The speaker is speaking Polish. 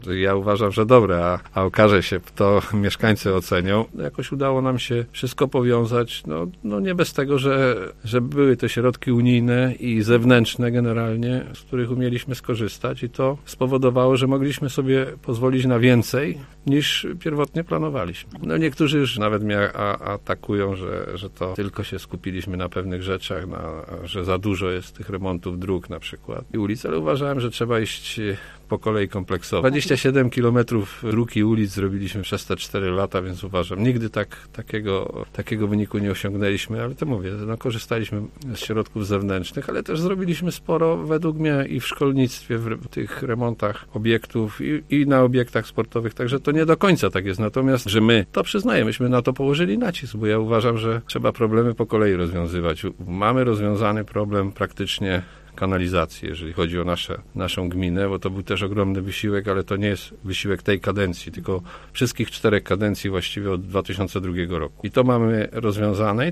Ja uważam, że dobre, a okaże się, to mieszkańcy ocenią. Jakoś udało nam się wszystko powiązać, no nie bez tego, że były to środki unijne i zewnętrzne generalnie, z których umieliśmy skorzystać i to spowodowało, że mogliśmy sobie pozwolić na więcej niż pierwotnie planowaliśmy. No niektórzy już nawet mnie atakują, że to tylko się skupiliśmy na pewnych rzeczach, że za dużo jest tych remontów dróg na przykład i ulic, ale uważałem, że trzeba iść po kolei kompleksowo. 27 kilometrów dróg i ulic zrobiliśmy przez te 4 lata, więc uważam, nigdy takiego wyniku nie osiągnęliśmy, ale to mówię, korzystaliśmy z środków zewnętrznych, ale też zrobiliśmy sporo według mnie i w szkolnictwie, w tych remontach obiektów i na obiektach sportowych, także to nie do końca tak jest. Natomiast, że my to przyznaję, myśmy na to położyli nacisk, bo ja uważam, że trzeba problemy po kolei rozwiązywać. Mamy rozwiązany problem praktycznie kanalizacji, jeżeli chodzi o naszą gminę, bo to był też ogromny wysiłek, ale to nie jest wysiłek tej kadencji, tylko wszystkich 4 kadencji właściwie od 2002 roku. I to mamy rozwiązane